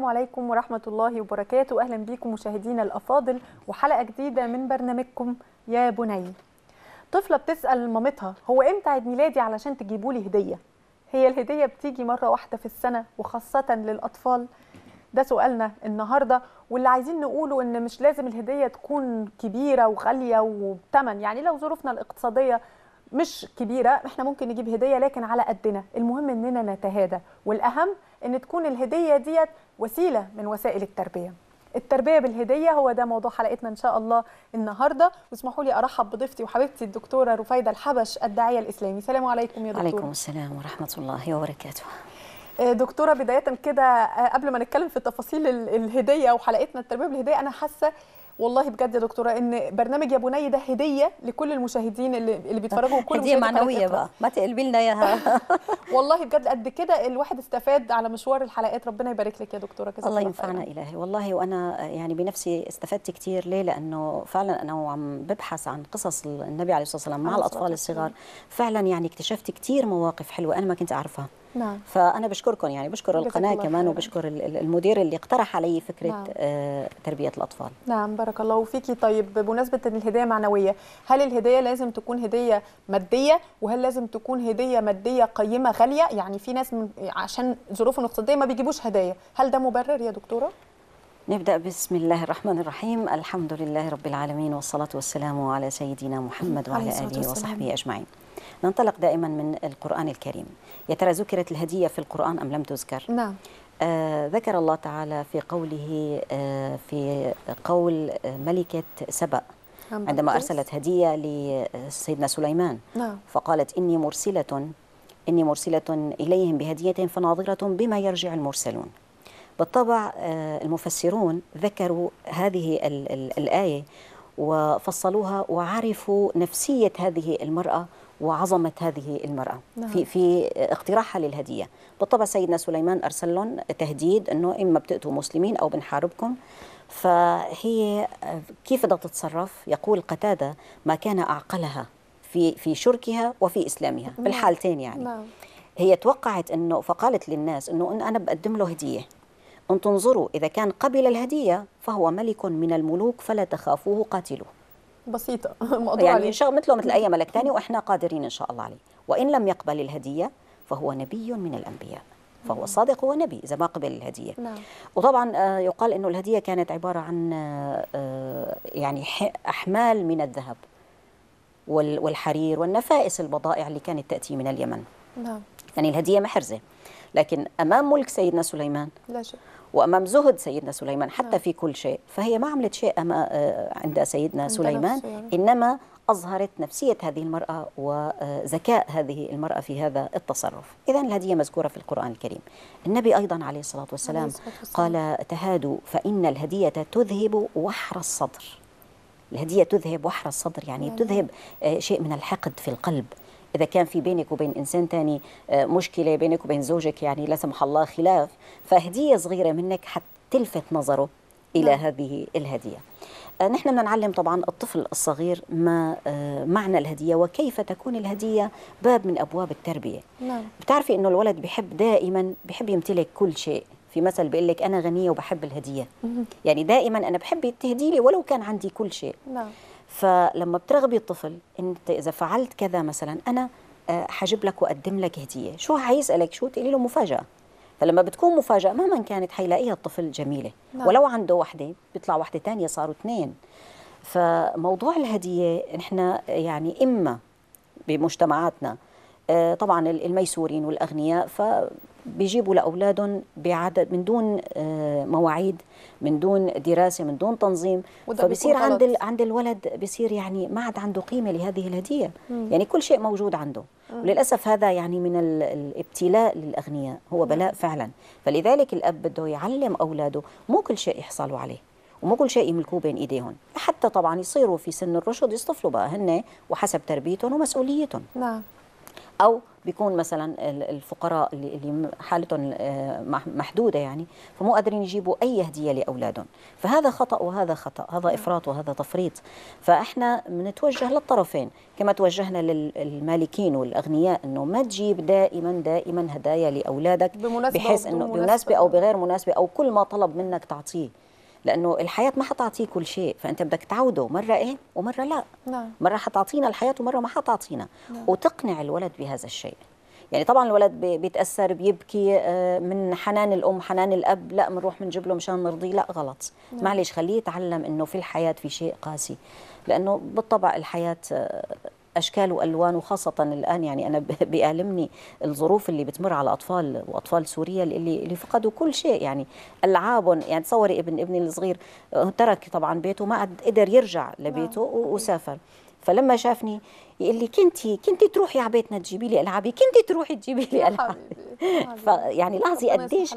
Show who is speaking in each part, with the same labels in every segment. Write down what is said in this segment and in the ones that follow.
Speaker 1: السلام عليكم ورحمة الله وبركاته. أهلا بكم مشاهدينا الأفاضل وحلقة جديدة من برنامجكم يا بني. طفلة بتسأل مامتها هو إمتى عيد ميلادي علشان تجيبوا لي هدية؟ هي الهدية بتيجي مرة واحدة في السنة وخاصة للأطفال؟ ده سؤالنا النهاردة، واللي عايزين نقوله إن مش لازم الهدية تكون كبيرة وغالية وبتمن. يعني لو ظروفنا الاقتصادية مش كبيرة احنا ممكن نجيب هدية لكن على قدنا، المهم اننا نتهادى، والاهم ان تكون الهدية ديت وسيلة من وسائل التربية بالهدية. هو ده موضوع حلقتنا ان شاء الله النهاردة. واسمحوا لي ارحب بضيفتي وحبيبتي الدكتورة رفيدة الحبش، الداعية الاسلامي. السلام عليكم يا دكتورة.
Speaker 2: وعليكم السلام ورحمة الله وبركاته.
Speaker 1: دكتورة، بداية كده قبل ما نتكلم في تفاصيل الهدية وحلقتنا التربية بالهدية، انا حاسة والله بجد يا دكتورة ان برنامج يا بني ده هديه لكل المشاهدين اللي بيتفرجوا، وكل
Speaker 2: هديه معنويه بقى، ما تقلبي لنا اياها.
Speaker 1: والله بجد قد كده الواحد استفاد على مشوار الحلقات. ربنا يبارك لك يا دكتورة، جزاك
Speaker 2: الله
Speaker 1: الله
Speaker 2: ينفعنا
Speaker 1: خير.
Speaker 2: الهي. والله وانا يعني بنفسي استفدت كثير. ليه؟ لانه فعلا انا وعم ببحث عن قصص النبي عليه الصلاه والسلام مع الاطفال الصغار، فعلا يعني اكتشفت كثير مواقف حلوه انا ما كنت اعرفها.
Speaker 1: نعم.
Speaker 2: فانا بشكركم، يعني بشكر القناه كمان، وبشكر المدير اللي اقترح علي فكره
Speaker 1: نعم.
Speaker 2: تربيه الاطفال.
Speaker 1: نعم، بارك الله فيكي. طيب بمناسبه ان الهديه معنويه، هل الهديه لازم تكون هديه ماديه؟ وهل لازم تكون هديه ماديه قيمه غاليه؟ يعني في ناس عشان ظروفهم الاقتصاديه ما بيجيبوش هدايا، هل ده مبرر يا دكتوره؟
Speaker 2: نبدأ بسم الله الرحمن الرحيم. الحمد لله رب العالمين، والصلاة والسلام على سيدنا محمد وعلى آله وصحبه أجمعين. ننطلق دائما من القرآن الكريم. يا ترى ذكرت الهدية في القرآن أم لم تذكر؟
Speaker 1: نعم.
Speaker 2: ذكر الله تعالى في قوله في قول ملكة سبأ عندما أرسلت هدية لسيدنا سليمان.
Speaker 1: نعم.
Speaker 2: فقالت إني مرسلة إليهم بهدية فناظرة بما يرجع المرسلون. بالطبع المفسرون ذكروا هذه الآية وفصلوها وعرفوا نفسية هذه المرأة وعظمة هذه المرأة. نعم. في اقتراحها للهدية. بالطبع سيدنا سليمان أرسل لهم تهديد أنه إما بتقتوا مسلمين أو بنحاربكم. فهي كيف بدها تتصرف؟ يقول قتادة ما كان أعقلها في شركها وفي إسلامها. نعم. بالحالتين يعني. نعم. هي توقعت أنه، فقالت للناس أنه أنا بقدم له هدية، أن تنظروا إذا كان قبل الهدية فهو ملك من الملوك فلا تخافوه قاتلوه.
Speaker 1: بسيطة
Speaker 2: يعني مثله مثل أي ملك ثاني وإحنا قادرين إن شاء الله عليه. وإن لم يقبل الهدية فهو نبي من الأنبياء، فهو صادق ونبي إذا ما قبل الهدية.
Speaker 1: نعم.
Speaker 2: وطبعا يقال إنه الهدية كانت عبارة عن يعني أحمال من الذهب والحرير والنفائس البضائع اللي كانت تأتي من اليمن.
Speaker 1: نعم.
Speaker 2: يعني الهدية محرزة، لكن أمام ملك سيدنا سليمان
Speaker 1: لا شيء،
Speaker 2: وأمام زهد سيدنا سليمان حتى في كل شيء، فهي ما عملت شيء عند سيدنا سليمان، إنما أظهرت نفسية هذه المرأة وذكاء هذه المرأة في هذا التصرف. إذن الهدية مذكورة في القرآن الكريم. النبي أيضا عليه الصلاة والسلام قال تهادوا فإن الهدية تذهب وحر الصدر. الهدية تذهب وحر الصدر، يعني تذهب شيء من الحقد في القلب. إذا كان في بينك وبين إنسان تاني مشكلة، بينك وبين زوجك يعني لا سمح الله خلاف، فهدية صغيرة منك حتلفت نظره إلى هذه الهدية. نحن بدنا نعلم طبعا الطفل الصغير ما معنى الهدية وكيف تكون الهدية باب من أبواب التربية.
Speaker 1: نعم.
Speaker 2: بتعرفي إنه الولد دائما بحب يمتلك كل شيء. في مثل بيقول لك أنا غنية وبحب الهدية. يعني دائما أنا بحب تهدي لي ولو كان عندي كل شيء.
Speaker 1: نعم.
Speaker 2: فلما بترغبي الطفل انت اذا فعلت كذا مثلا انا حجيب لك واقدم لك هديه، شو حيسالك شو؟ تقولي له مفاجاه. فلما بتكون مفاجاه مهما كانت حيلاقيها الطفل جميله. نعم. ولو عنده وحده بيطلع وحده ثانيه صاروا اثنين. فموضوع الهديه نحن يعني اما بمجتمعاتنا طبعا الميسورين والاغنياء فبيجيبوا لاولادهم بعدد من دون مواعيد، من دون دراسه، من دون تنظيم، فبصير عند الولد بصير يعني ما عاد عنده قيمه لهذه الهديه. يعني كل شيء موجود عنده. وللاسف هذا يعني من الابتلاء للاغنياء، هو بلاء فعلا. فلذلك الاب بده يعلم اولاده مو كل شيء يحصلوا عليه ومو كل شيء يملكوه بين ايديهم، حتى طبعا يصيروا في سن الرشد يصطفلوا بقى هن وحسب تربيتهم ومسؤوليتهم.
Speaker 1: نعم.
Speaker 2: او بيكون مثلا الفقراء اللي حالتهم محدوده يعني، فمو قادرين يجيبوا اي هديه لاولادهم. فهذا خطا وهذا خطا، هذا افراط وهذا تفريط. فاحنا بنتوجه للطرفين، كما توجهنا للمالكين والاغنياء انه ما تجيب دائما هدايا لاولادك، بحيث انه بمناسبه او بغير مناسبه او كل ما طلب منك تعطيه، لانه الحياه ما حتعطيه كل شيء، فانت بدك تعوده مره ايه ومره لا.
Speaker 1: نعم.
Speaker 2: مره حتعطينا الحياه ومره ما حتعطينا. نعم. وتقنع الولد بهذا الشيء. يعني طبعا الولد بيتاثر، بيبكي من حنان الام حنان الاب، لا بنروح بنجيب له مشان نرضيه، لا غلط. نعم. معلش خليه يتعلم انه في الحياه في شيء قاسي، لانه بالطبع الحياه اشكال والوان، وخاصه الان يعني انا بيألمني الظروف اللي بتمر على اطفال واطفال سوريا اللي فقدوا كل شيء، يعني العابهم. يعني تصوري ابني الصغير ترك طبعا بيته، ما قدر يرجع لبيته وسافر. فلما شافني يقول لي كنتي تروحي على بيتنا تجيبي لي العابي، كنتي تروحي تجيبي لي العابي. فيعني لاحظي قديش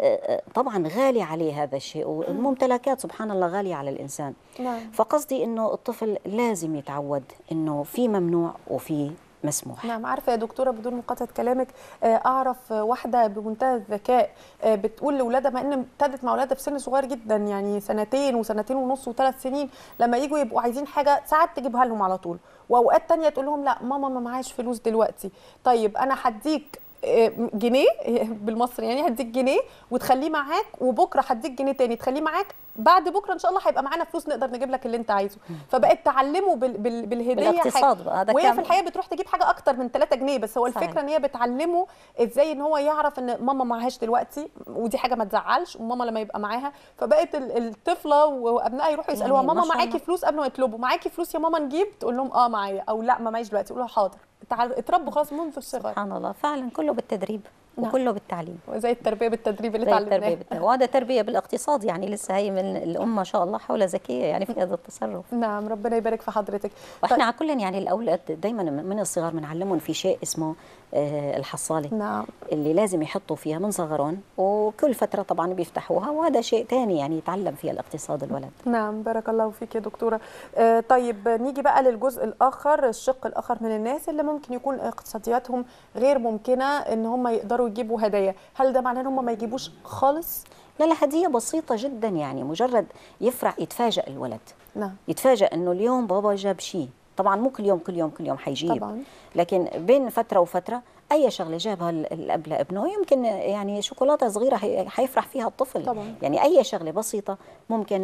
Speaker 2: طبعا غالي عليه هذا الشيء، والممتلكات سبحان الله غاليه على الانسان. نعم. فقصدي انه الطفل لازم يتعود انه في ممنوع وفي مسموح.
Speaker 1: نعم. عارفه يا دكتوره بدون مقاطعه كلامك، اعرف واحده بمنتهى الذكاء بتقول لاولادها، مع ان ابتدت مع اولادها في سن صغير جدا، يعني سنتين وسنتين ونص وثلاث سنين، لما يجوا يبقوا عايزين حاجه ساعات تجيبها لهم على طول، واوقات ثانيه تقول لهم لا ماما ما معاش فلوس دلوقتي. طيب انا هديك جنيه بالمصري، يعني هديك جنيه وتخليه معاك، وبكره هديك جنيه تاني تخليه معاك، بعد بكره ان شاء الله هيبقى معانا فلوس نقدر نجيب لك اللي انت عايزه. فبقت تعلمه بالهديه،
Speaker 2: بالاقتصاد بقى.
Speaker 1: وهي في الحقيقه بتروح تجيب حاجه اكتر من 3 جنيه، بس هو الفكره ان هي بتعلمه ازاي ان هو يعرف ان ماما معهاش دلوقتي، ودي حاجه ما تزعلش، وماما لما يبقى معاها. فبقت الطفله وابنائها يروحوا يسالوها يعني ماما معاكي فلوس، قبل ما يطلبوا معاكي فلوس يا ماما نجيب، تقول لهم اه معايا، او لا ما معيش دلوقتي، يقولوا حاضر. اتربوا خلاص منذ الصغر.
Speaker 2: سبحان الله، فعلا كله بالتدريب. نعم. وكله بالتعليم،
Speaker 1: وزي التربيه بالتدريب اللي اتعلمناه.
Speaker 2: وهذا تربيه بالاقتصاد، يعني لسه هي من الام ما شاء الله حولها ذكيه يعني في هذا التصرف.
Speaker 1: نعم، ربنا يبارك في حضرتك.
Speaker 2: واحنا على كل يعني الاولاد دائما من الصغر بنعلمهم في شيء اسمه الحصاله.
Speaker 1: نعم.
Speaker 2: اللي لازم يحطوا فيها من صغرهم، وكل فتره طبعا بيفتحوها، وهذا شيء ثاني يعني يتعلم فيها الاقتصاد الولد.
Speaker 1: نعم، بارك الله فيك يا دكتوره. طيب نيجي بقى للجزء الاخر، الشق الاخر من الناس اللي ممكن يكون اقتصادياتهم غير ممكنه ان هم يقدروا يجيبوا هدايا، هل ده معناه ان هم ما يجيبوش خالص؟
Speaker 2: لا، هديه بسيطه جدا، يعني مجرد يفرح، يتفاجئ الولد.
Speaker 1: نعم.
Speaker 2: يتفاجئ انه اليوم بابا جاب شيء، طبعا مو كل يوم حيجيب طبعا، لكن بين فتره وفتره اي شغله جابها الاب لابنه، يمكن يعني شوكولاته صغيره حيفرح فيها الطفل
Speaker 1: طبعا.
Speaker 2: يعني اي شغله بسيطه ممكن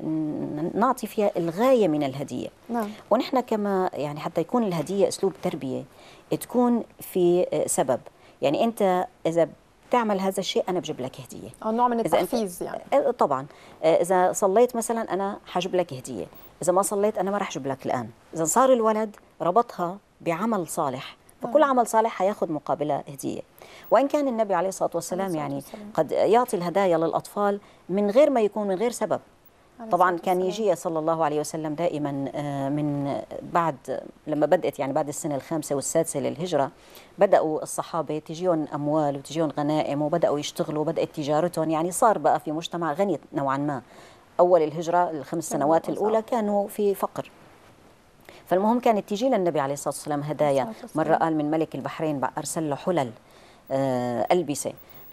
Speaker 2: نعطي فيها الغايه من الهديه.
Speaker 1: نعم.
Speaker 2: ونحن كما يعني حتى يكون الهديه اسلوب تربيه، تكون في سبب، يعني انت اذا بتعمل هذا الشيء انا بجيب لك هديه،
Speaker 1: نوع من التحفيز يعني.
Speaker 2: طبعا اذا صليت مثلا انا حجيب لك هديه، اذا ما صليت انا ما رح اجيب لك الان. اذا صار الولد ربطها بعمل صالح، فكل عمل صالح حياخذ مقابله هديه. وان كان النبي عليه الصلاه والسلام يعني قد يعطي الهدايا للاطفال من غير ما يكون من غير سبب. طبعا كان يجي صلى الله عليه وسلم دائما من بعد لما بدأت يعني بعد السنة الخامسة والسادسة للهجرة، بدأوا الصحابة تجيهم أموال وتجيهم غنائم، وبدأوا يشتغلوا، وبدأت تجارتهم، يعني صار بقى في مجتمع غني نوعا ما. أول الهجرة الخمس سنوات الأولى كانوا في فقر، فالمهم كانت تجي للنبي عليه الصلاة والسلام هدايا. مرة قال من ملك البحرين أرسل له حلل ألبسة،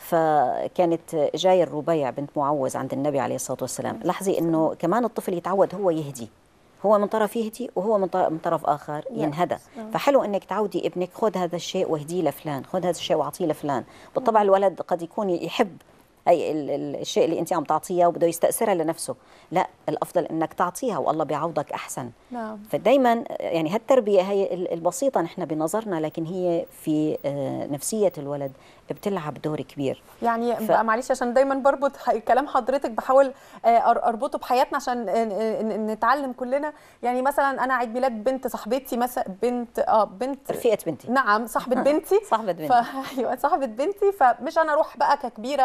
Speaker 2: فكانت جاي الربيع بنت معوذ عند النبي عليه الصلاة والسلام. لاحظي انه كمان الطفل يتعود هو يهدي، هو من طرف يهدي وهو من طرف اخر ينهدى. فحلو انك تعودي ابنك خذ هذا الشيء واهديه لفلان، خذ هذا الشيء واعطيه لفلان. بالطبع الولد قد يكون يحب هي الشيء اللي انت عم تعطيها وبده يستأثرها لنفسه، لا الافضل انك تعطيها والله بيعوضك احسن.
Speaker 1: نعم.
Speaker 2: فدايما يعني هالتربيه هي البسيطه نحن بنظرنا، لكن هي في نفسيه الولد بتلعب دور كبير.
Speaker 1: يعني معلش عشان دايما بربط كلام حضرتك، بحاول اربطه بحياتنا عشان نتعلم كلنا. يعني مثلا انا عيد ميلاد بنت صاحبتي مثلا، بنت
Speaker 2: رفيقه بنتي،
Speaker 1: نعم صاحبه بنتي
Speaker 2: صاحبه بنتي،
Speaker 1: ايوه صاحبه بنتي، فمش انا اروح بقى ككبيره اروح اشتري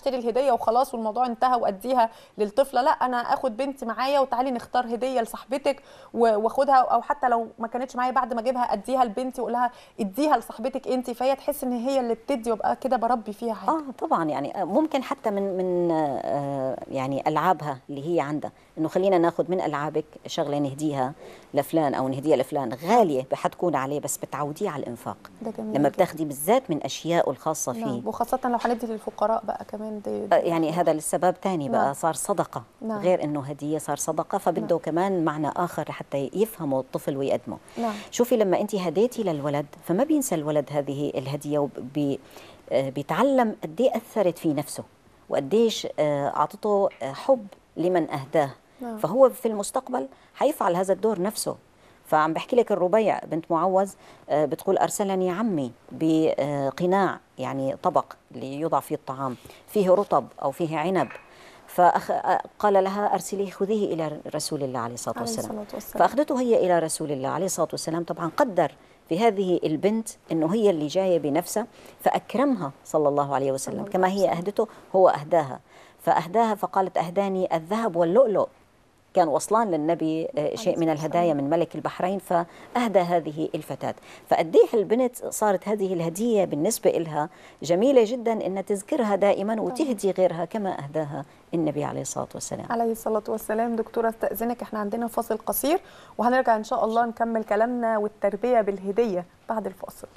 Speaker 1: اشتري الهديه وخلاص والموضوع انتهى واديها للطفله، لا انا اخد بنتي معايا وتعالي نختار هديه لصاحبتك واخدها، او حتى لو ما كانتش معايا بعد ما اجيبها اديها لبنتي واقول لها اديها لصاحبتك انت، فهي تحس ان هي اللي بتدي وابقى كده بربي فيها حاجه.
Speaker 2: طبعا يعني ممكن حتى من يعني العابها اللي هي عندها، انه خلينا ناخذ من العابك شغله نهديها لفلان او نهديها لفلان، غاليه حتكون عليه بس بتعوديه على الانفاق.
Speaker 1: ده جميل
Speaker 2: لما
Speaker 1: جدا.
Speaker 2: بتاخدي بالذات من اشيائه الخاصه فيه.
Speaker 1: نعم، وخاصه لو هندي للفقراء بقى كمان دي
Speaker 2: يعني هذا للسبب ثاني بقى.
Speaker 1: نعم.
Speaker 2: صار صدقه.
Speaker 1: نعم.
Speaker 2: غير انه هديه صار صدقه، فبده
Speaker 1: نعم.
Speaker 2: كمان معنى اخر حتى يفهمه الطفل ويقدمه.
Speaker 1: نعم.
Speaker 2: شوفي لما انت هديتي للولد فما بينسى الولد هذه الهديه، بيتعلم قد ايه اثرت في نفسه وقديش اعطته حب لمن اهداه.
Speaker 1: نعم.
Speaker 2: فهو في المستقبل حيفعل هذا الدور نفسه. فعم بحكي لك الربيع بنت معوذ بتقول أرسلني عمي بقناع، يعني طبق اللي يوضع فيه الطعام، فيه رطب أو فيه عنب، فقال لها أرسليه خذيه إلى رسول الله عليه الصلاة والسلام. فأخذته هي إلى رسول الله عليه الصلاة والسلام. طبعا قدر في هذه البنت أنه هي اللي جاية بنفسها، فأكرمها صلى الله عليه وسلم كما هي أهدته هو أهداها. فأهداها فقالت أهداني الذهب واللؤلؤ، كان وصلان للنبي شيء من الهدايا من ملك البحرين، فأهدى هذه الفتاة. فقديه البنت صارت هذه الهدية بالنسبة لها جميلة جدا، إن تذكرها دائما وتهدي غيرها كما أهداها النبي عليه الصلاة والسلام.
Speaker 1: عليه الصلاة والسلام. دكتورة استأذنك، احنا عندنا فاصل قصير وهنرجع إن شاء الله نكمل كلامنا والتربية بالهدية بعد الفاصل.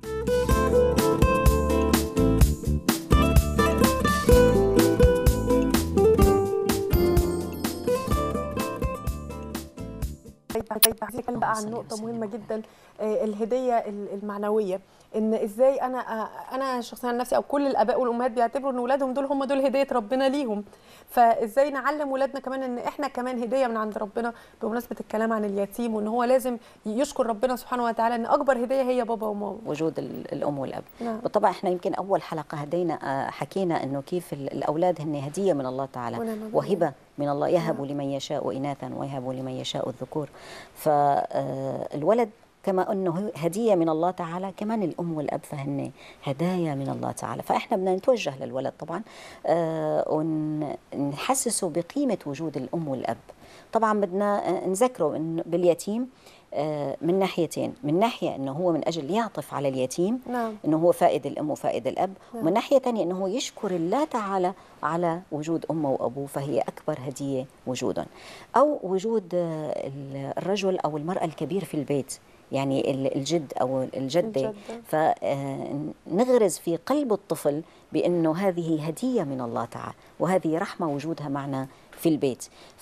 Speaker 1: هنتكلم بقى عن نقطة مهمة جدا، الهدية المعنوية. ان ازاي انا شخصيا نفسي او كل الاباء والامهات بيعتبروا ان اولادهم دول هم دول هدية ربنا ليهم، فازاي نعلم ولادنا كمان ان احنا كمان هدية من عند ربنا، بمناسبة الكلام عن اليتيم، وان هو لازم يشكر ربنا سبحانه وتعالى ان اكبر هدية هي بابا وماما،
Speaker 2: وجود الام والاب.
Speaker 1: نعم.
Speaker 2: بالطبع احنا يمكن اول حلقة حكينا انه كيف الاولاد هن هدية من الله تعالى وهبة من الله، يهب لمن يشاء إناثا ويهب لمن يشاء الذكور. فالولد كما أنه هدية من الله تعالى، كمان الأم والأب فهن هدايا من الله تعالى. فإحنا بدنا نتوجه للولد طبعا ونحسسه بقيمة وجود الأم والأب. طبعا بدنا نذكره باليتيم من ناحيتين، من ناحية أنه هو من أجل يعطف على اليتيم،
Speaker 1: نعم.
Speaker 2: أنه هو فائد الأم وفائد الأب،
Speaker 1: نعم.
Speaker 2: ومن ناحية ثانية أنه هو يشكر الله تعالى على وجود أمه وأبوه، فهي أكبر هدية وجودهم. أو وجود الرجل أو المرأة الكبير في البيت، يعني الجد أو الجدة، فنغرز في قلب الطفل بأنه هذه هدية من الله تعالى وهذه رحمة وجودها معنا في البيت.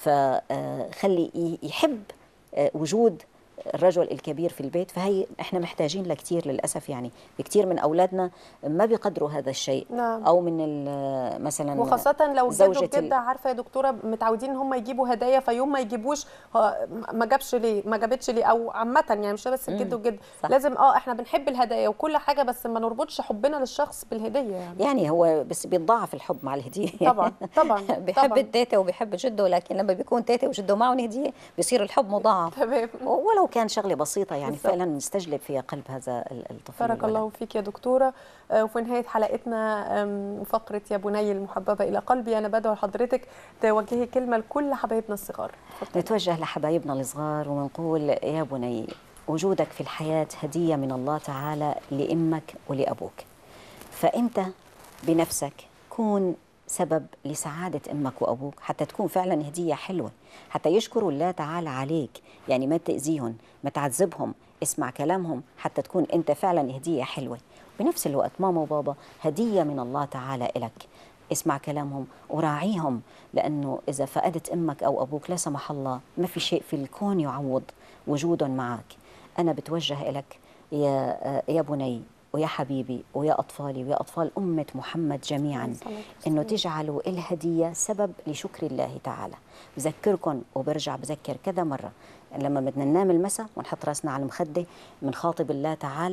Speaker 2: فخلي يحب وجود الرجل الكبير في البيت. فهي احنا محتاجين لكثير للاسف، يعني كثير من اولادنا ما بيقدروا هذا الشيء.
Speaker 1: نعم.
Speaker 2: او من مثلا
Speaker 1: وخاصه لو الجد والجده عارفه يا دكتوره متعودين ان هم يجيبوا هدايا، فيوم ما يجيبوش ما جابش ليه، ما جابتش ليه، او عامه يعني مش بس الجد والجد، لازم احنا بنحب الهدايا وكل حاجه، بس ما نربطش حبنا للشخص بالهديه. يعني
Speaker 2: هو بس بيتضاعف الحب مع الهديه.
Speaker 1: طبعا طبعا
Speaker 2: بيحب التيتا وبيحب جده، لكن لما بيكون تيتا وجده معهم هديه بيصير الحب مضاعف.
Speaker 1: تمام.
Speaker 2: ولو كان شغله بسيطه يعني فعلا نستجلب فيها قلب هذا الطفل.
Speaker 1: بارك الله فيك يا دكتوره. وفي نهايه حلقتنا فقره يا بني المحببه الى قلبي، انا بدعو لحضرتك توجهي كلمه لكل حبايبنا الصغار.
Speaker 2: نتوجه لحبايبنا الصغار ونقول يا بني، وجودك في الحياه هديه من الله تعالى لامك ولابوك، فانت بنفسك كون سبب لسعادة أمك وأبوك، حتى تكون فعلا هدية حلوة، حتى يشكروا الله تعالى عليك. يعني ما تأذيهم، ما تعذبهم، اسمع كلامهم، حتى تكون أنت فعلا هدية حلوة. بنفس الوقت ماما وبابا هدية من الله تعالى إلك، اسمع كلامهم وراعيهم، لأنه إذا فقدت أمك أو أبوك لا سمح الله ما في شيء في الكون يعوض وجودهم معك. أنا بتوجه إلك يا بني ويا حبيبي ويا أطفالي ويا أطفال أمة محمد جميعا، إنه تجعلوا الهدية سبب لشكر الله تعالى. بذكركم وبرجع بذكر كذا مرة، لما بدنا ننام المساء ونحط راسنا على المخدة بنخاطب الله تعالى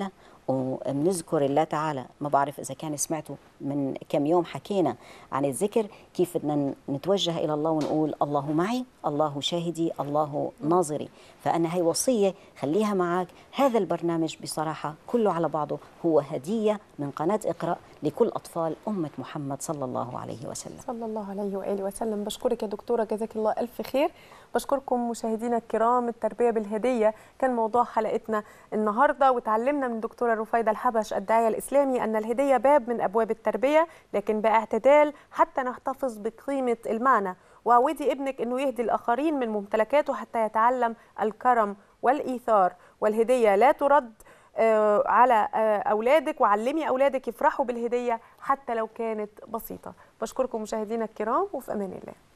Speaker 2: وبنذكر الله تعالى. ما بعرف إذا كان سمعتوا من كم يوم حكينا عن الذكر، كيف بدنا نتوجه إلى الله ونقول الله معي، الله شاهدي، الله ناظري. فأنا هي وصية خليها معك. هذا البرنامج بصراحة كله على بعضه هو هدية من قناة اقرأ لكل أطفال أمة محمد صلى الله عليه وسلم.
Speaker 1: صلى الله عليه وآله وسلم. بشكرك يا دكتورة، جزاك الله ألف خير. بشكركم مشاهدينا الكرام. التربية بالهدية كان موضوع حلقتنا النهاردة، وتعلمنا من دكتورة رفيدة الحبش الداعية الإسلامي أن الهدية باب من أبواب التربية، لكن باعتدال حتى نحتفظ بقيمة المعنى. وعودي ابنك أنه يهدي الآخرين من ممتلكاته حتى يتعلم الكرم والإيثار. والهدية لا ترد على أولادك، وعلمي أولادك يفرحوا بالهدية حتى لو كانت بسيطة. بشكركم مشاهدينا الكرام، وفي أمان الله.